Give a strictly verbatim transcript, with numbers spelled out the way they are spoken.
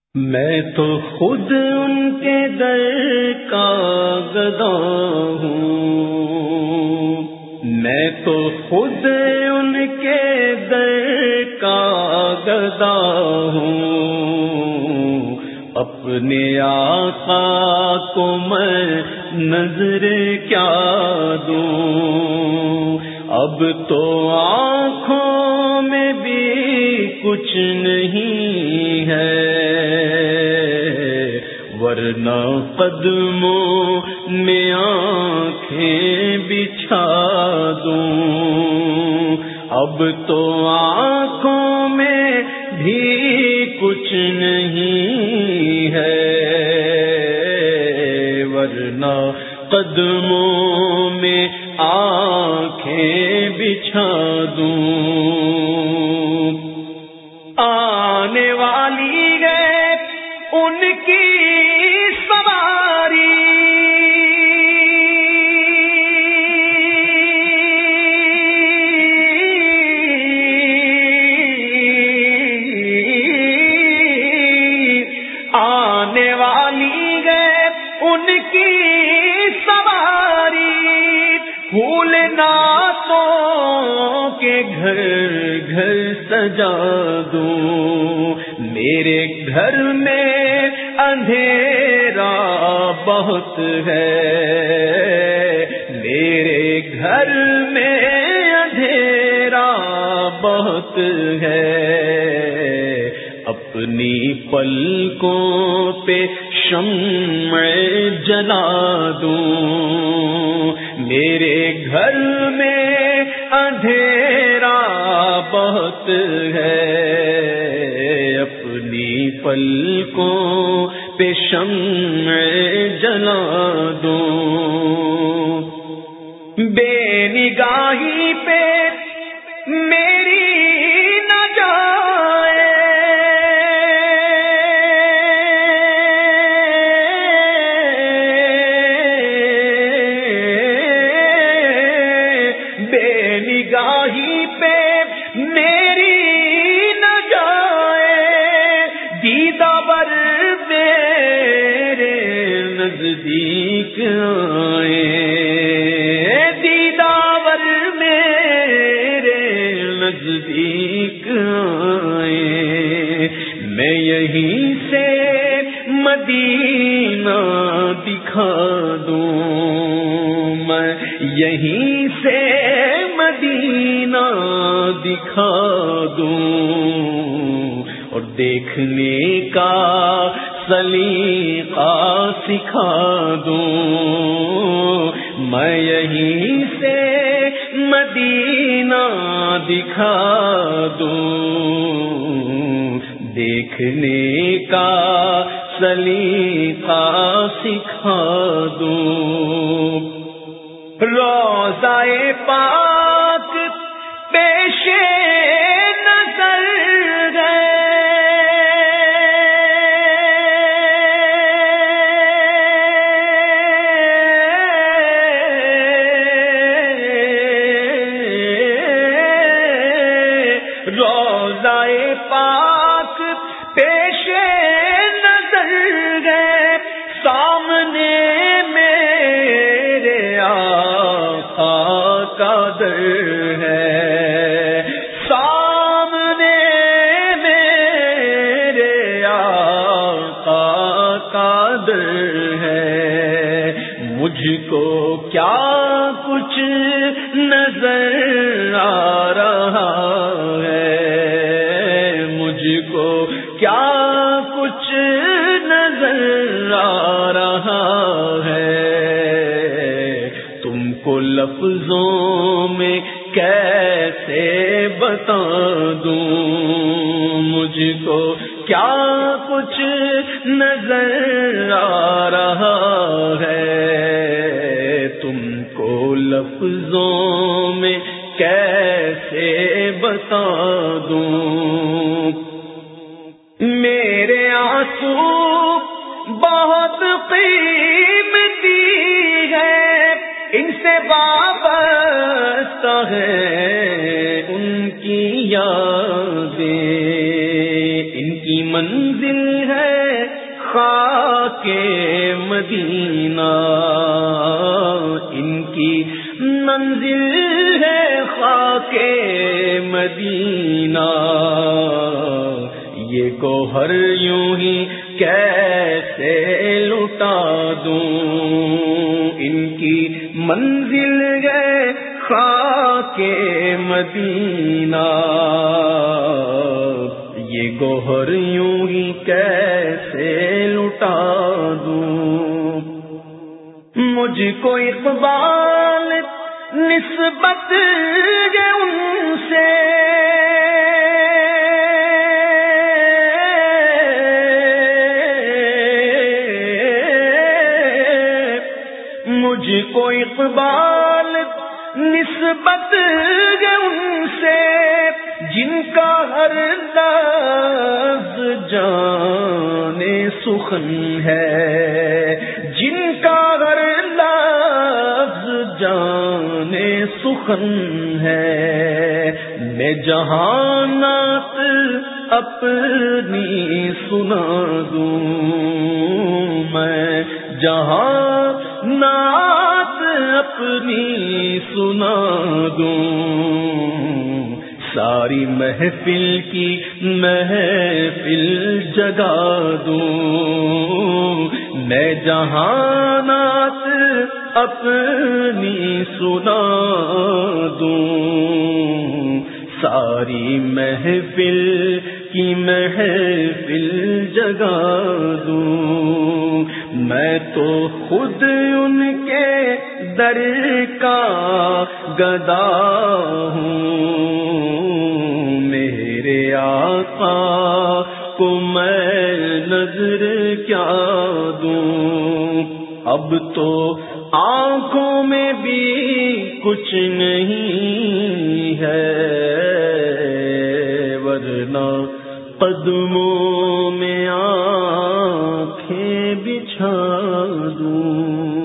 میں تو خود ان کے در کا گدا ہوں، میں تو خود ان کے در کا گدا ہوں، اپنے آقا کو میں نظر کیا دوں، اب تو آنکھوں میں بھی کچھ نہیں ہے، ورنہ قدموں میں آنکھیں بچھا دوں، اب تو آنکھوں میں بھی کچھ نہیں ہے، ورنہ قدموں میں آنکھیں بچھا دوں۔ آنے والی ہے ان کی سواری، آنے والی ہے ان کی سواری، پھول نعتوں کے گھر گھر سجا دوں، میرے گھر میں اندھیرا بہت ہے، میرے گھر میں اندھیرا بہت ہے، اپنی پلکوں پہ شمع جلا دوں، میرے گھر میں اندھیرا بہت ہے، اپنی پلکوں پہ شمع جلا دوں، بے نگاہی پہ میری نہ جائے، بے نگاہی پہ میری نہ جائے، دیدار میرے نزدیک آئے، دیدار میرے نزدیک آئے، میں یہیں سے مدینہ دکھا دوں، میں یہیں سے مدینہ دکھا دوں، اور دیکھنے کا سلیقہ سکھا دوں، میں یہیں سے مدینہ دکھا دوں، دیکھنے کا سلیقہ سکھا دوں، روضہ پاک پیش نظر ہے، روضہ پاک پیش نظر ہے، سامنے میرے آقا کا در ہے، سامنے میرے آقا کا در ہے، مجھ کو کیا کچھ نظر آ رہا ہے، مجھ کو کیا کچھ نظر آ رہا ہے، تم کو لفظوں میں کیسے بتا دوں، مجھ کو کیا کچھ نظر آ رہا ہے، تم کو لفظوں میں کیسے بتا دوں، میرے آنسو بہت قیمتی ہے، ان سے وابستہ ہے ان کی یادیں، ان کی منزل ہے خاک مدینہ، ان کی منزل ہے خاک مدینہ، یہ گوہر یوں ہی کیسے لٹا دوں، ان کی منزل ہے خاک مدینہ، یہ گوہر یوں ہی کیسے لٹا دوں، مجھ کو اقبال نسبت ہے ان سے، مجھ کو اقبال نسبت ہے ان سے، جن کا ہر لفظ جانے سخن ہے، جن کا ہر لفظ جانے سخن ہے، میں جہانات اپنی سنا دوں، میں جہانات اپنی سنا دوں، ساری محفل کی محفل جگا دوں، میں جہانات اپنی سنا دوں، ساری محفل کی محفل جگا دوں، میں تو خود ان کے در کا گدا ہوں، میرے آقا کو میں نظر کیا دوں، اب تو آنکھوں میں بھی کچھ نہیں ہے، ورنہ قدموں میں آنکھیں بچھا دوں۔